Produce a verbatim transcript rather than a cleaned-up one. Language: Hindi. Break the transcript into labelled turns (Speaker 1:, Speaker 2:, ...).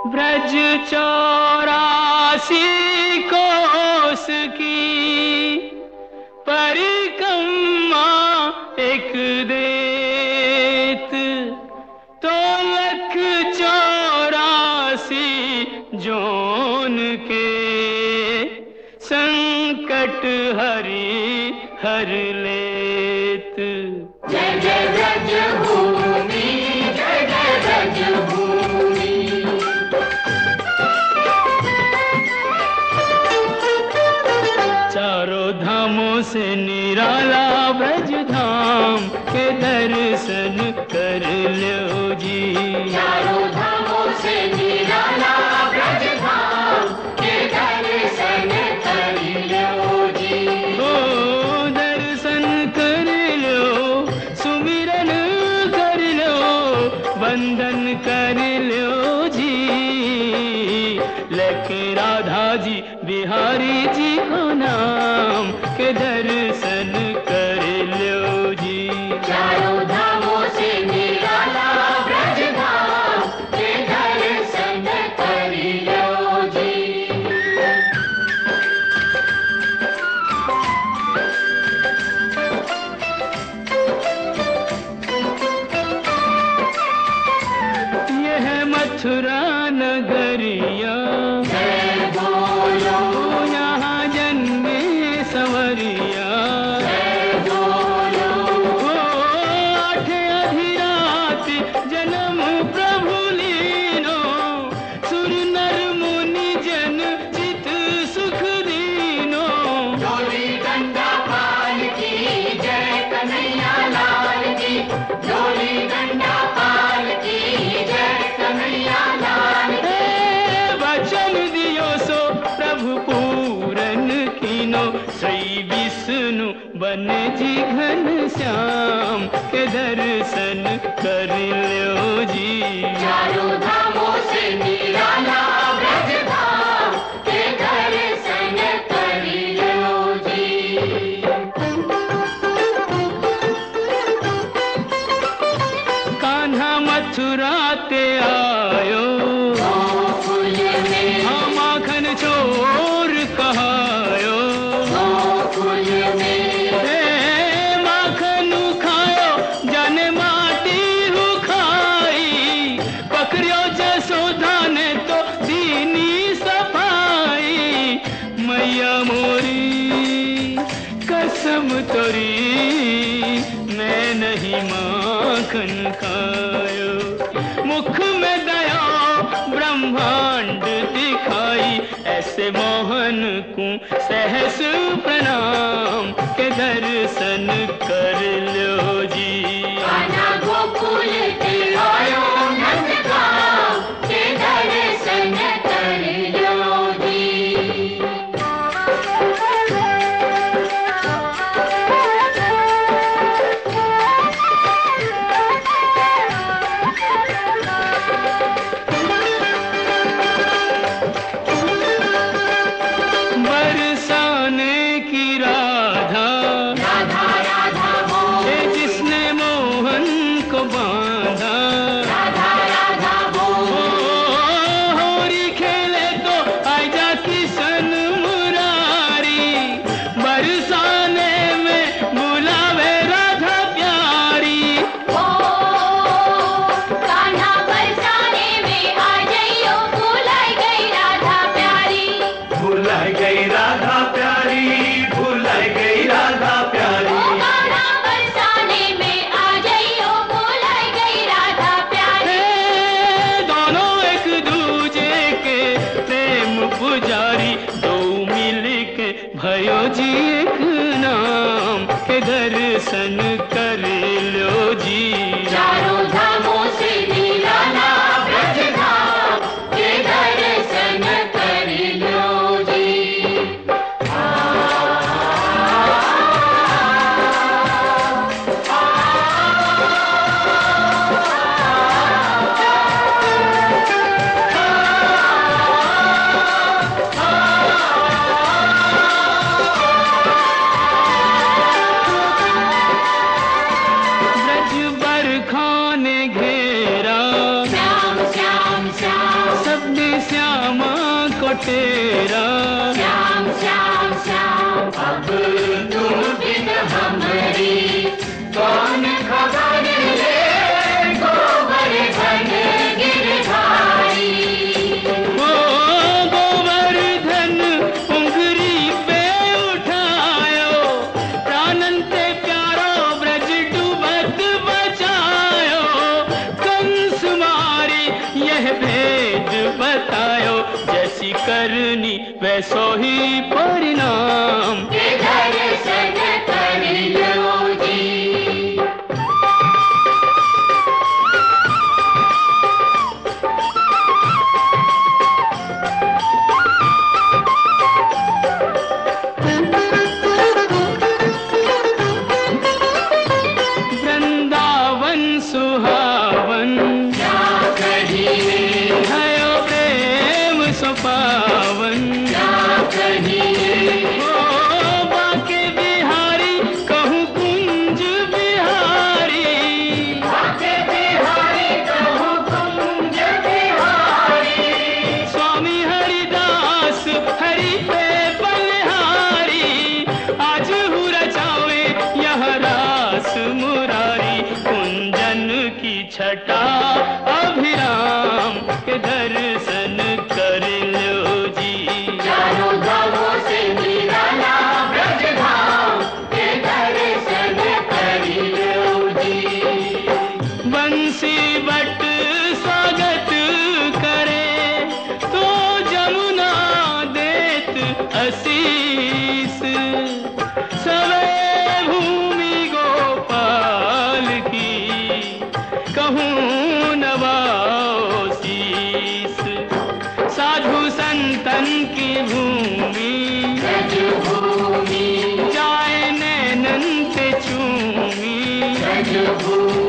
Speaker 1: ब्रज चौरासी कोस की परिक्रमा एक देत, तो लख चौरासी जोन के संकट हरि हर लेत।
Speaker 2: जय जय ब्रज भूमि, जय जय ब्रज भूमि।
Speaker 1: चारों धामों से निराला ब्रज धाम के दर्शन कर लो जी।
Speaker 2: चारों धामों से निराला ब्रज धाम के दर्शन कर लो जी।
Speaker 1: ओ दर्शन कर लो, सुमिरन कर लो, वंदन कर लो जी। लेके राधा जी बिहारी जी को नाम के दर्शन कर लो जी।
Speaker 2: चारों धामों से निराला ब्रज धाम के दर्शन कर लो जी।
Speaker 1: ये है मथुरा नगरिया,
Speaker 2: जय बोलो,
Speaker 1: यहाँ जन्मे संवरिया।
Speaker 2: जय बोलो,
Speaker 1: ओ आठ अधिराति जन्म प्रभु लीनो, सुर नर मुनि जन चित सुख दीनो।
Speaker 2: डोली डंडा पाल की जय कन्हैया लाल की, डोली डंडा पाल की जय कन्हैया लाल की।
Speaker 1: ए वचन दियो सो प्रभु पूरन कीनो, श्री विष्णु बन जी घन श्याम के दर्शन कर लो जी।
Speaker 2: चारों धामों से निराला ब्रज धाम के दर्शन कर लो जी।
Speaker 1: कान्हा मथुरा ते आयो,
Speaker 2: गोकुल में,
Speaker 1: हम माखन चोर कहायो।
Speaker 2: गोकुल में,
Speaker 1: ए माखन खायो जाने माटी हु खाई, पकड़ियो जसोदा ने तो दीनी सफाई। मैया मोरी कसम तोरी, मैं नहीं माखन खायो। मुख में दया ब्रह्मांड दिखाई, ऐसे मोहन को सहस प्रणाम के दर्शन कर लो जी।
Speaker 2: कान्हा गोकुल के आयो नंदगांव के दर्शन कर लो जी।
Speaker 1: बरसाने की राधा,
Speaker 2: राधा राधा बोल,
Speaker 1: ये जिसने मोहन को बांधा।
Speaker 2: राधा राधा बोल,
Speaker 1: ओ होरी खेले तो आजा किशन मुरारी, बरसाने में बुलावे राधा प्यारी।
Speaker 2: ओ कान्हा बरसाने में आ जाइयो, भुलाई गई राधा प्यारी।
Speaker 3: भुलाई गई राधा प्यारी, भुलाई गई राधा
Speaker 2: ओ
Speaker 3: प्यारी।
Speaker 2: कान्हा बरसाने में आ जाइयो, भुलाई गई राधा प्यारी।
Speaker 1: ए, दोनों एक दूजे के प्रेम पुजारी, दो मिल के भयो जी एक नाम के दर्शन कर लो जी।
Speaker 2: चारों धामों से निराला ब्रज धाम के दर्शन कर लो जी।
Speaker 1: ब्रज तेरा।
Speaker 2: श्याम श्याम श्याम अब तुम बिन हमारी कौन खबर ले गोवर्धन गिरधारी।
Speaker 1: ओ गोवर्धन उंगरी पे उठायो, प्राणंते प्यारो ब्रज डूबत बचायो। कंस मारी यह भेद बतायो, जैसी करनी वैसो ही परिणाम।
Speaker 2: के दर्शन कर लो जी।
Speaker 1: वृंदावन सुहावन
Speaker 2: क्या कहिए
Speaker 1: भयो प्रेम सो पावन।
Speaker 2: क्या कहिए
Speaker 1: ओ बाके बिहारी कहूँ कुंज बिहारी।
Speaker 2: बाके बिहारी कहूँ कुंज बिहारी।
Speaker 1: स्वामी हरिदास हरि पे बलिहारी, आज हूँ रचावे यह रास मुरारी। कुंजन की छटा अभिराम के दर्शन कर लो जी।
Speaker 2: चारों धामों से निराला ब्रज धाम के दर्शन कर लो जी।
Speaker 1: बंसी बट स्वागत करे तो जमुना देत आशीष। सवे भूमि गोपाल की कहूँ नवाओ शीस। साधु संतन की भूमि
Speaker 2: ब्रज भूमि
Speaker 1: जाए नैनन से चूमी।
Speaker 2: ब्रज भूमि